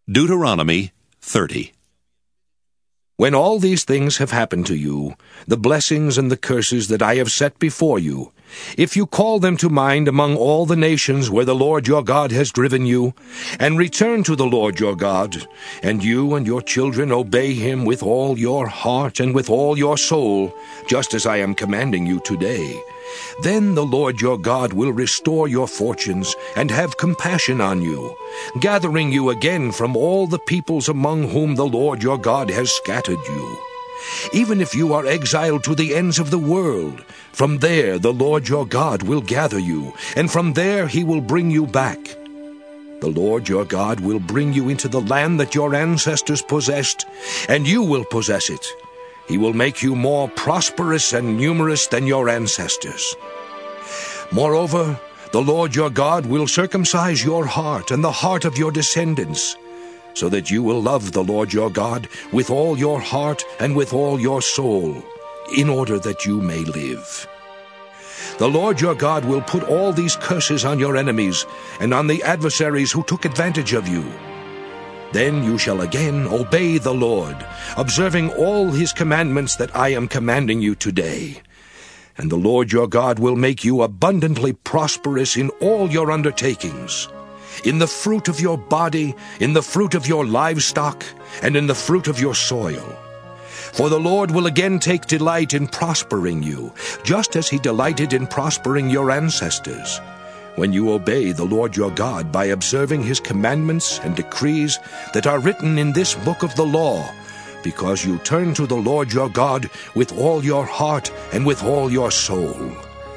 Deuteronomy 30. When all these things have happened to you, the blessings and the curses that I have set before you, if you call them to mind among all the nations where the Lord your God has driven you, and return to the Lord your God, and you and your children obey him with all your heart and with all your soul, just as I am commanding you today, then the Lord your God will restore your fortunes and have compassion on you, gathering you again from all the peoples among whom the Lord your God has scattered you. Even if you are exiled to the ends of the world, from there the Lord your God will gather you, and from there he will bring you back. The Lord your God will bring you into the land that your ancestors possessed, and you will possess it. He will make you more prosperous and numerous than your ancestors. Moreover, the Lord your God will circumcise your heart and the heart of your descendants, so that you will love the Lord your God with all your heart and with all your soul, in order that you may live. The Lord your God will put all these curses on your enemies and on the adversaries who took advantage of you. Then you shall again obey the Lord, observing all his commandments that I am commanding you today. And the Lord your God will make you abundantly prosperous in all your undertakings, in the fruit of your body, in the fruit of your livestock, and in the fruit of your soil. For the Lord will again take delight in prospering you, just as he delighted in prospering your ancestors, when you obey the Lord your God by observing his commandments and decrees that are written in this book of the law, because you turn to the Lord your God with all your heart and with all your soul.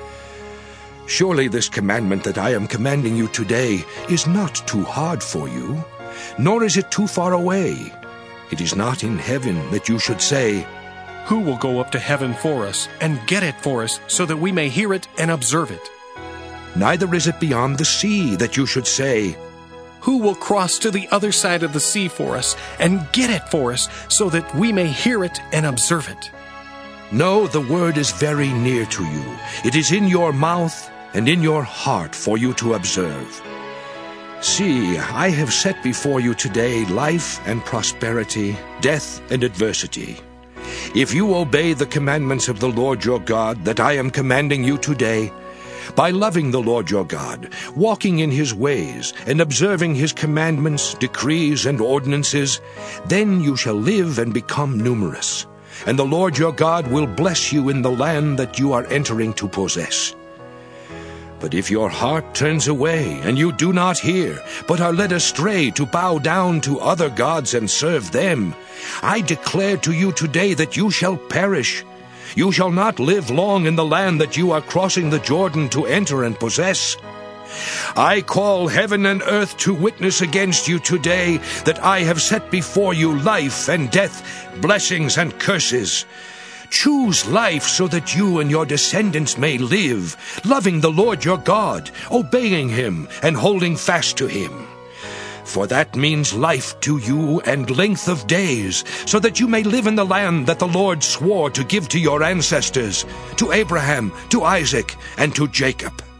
Surely this commandment that I am commanding you today is not too hard for you, nor is it too far away. It is not in heaven that you should say, "Who will go up to heaven for us and get it for us so that we may hear it and observe it?" Neither is it beyond the sea that you should say, "Who will cross to the other side of the sea for us and get it for us so that we may hear it and observe it?" No, the word is very near to you. It is in your mouth and in your heart for you to observe. See, I have set before you today life and prosperity, death and adversity. If you obey the commandments of the Lord your God that I am commanding you today, by loving the Lord your God, walking in his ways, and observing his commandments, decrees, and ordinances, then you shall live and become numerous, and the Lord your God will bless you in the land that you are entering to possess. But if your heart turns away, and you do not hear, but are led astray to bow down to other gods and serve them, I declare to you today that you shall perish. You shall not live long in the land that you are crossing the Jordan to enter and possess. I call heaven and earth to witness against you today that I have set before you life and death, blessings and curses. Choose life so that you and your descendants may live, loving the Lord your God, obeying him, and holding fast to him. For that means life to you and length of days, so that you may live in the land that the Lord swore to give to your ancestors, to Abraham, to Isaac, and to Jacob.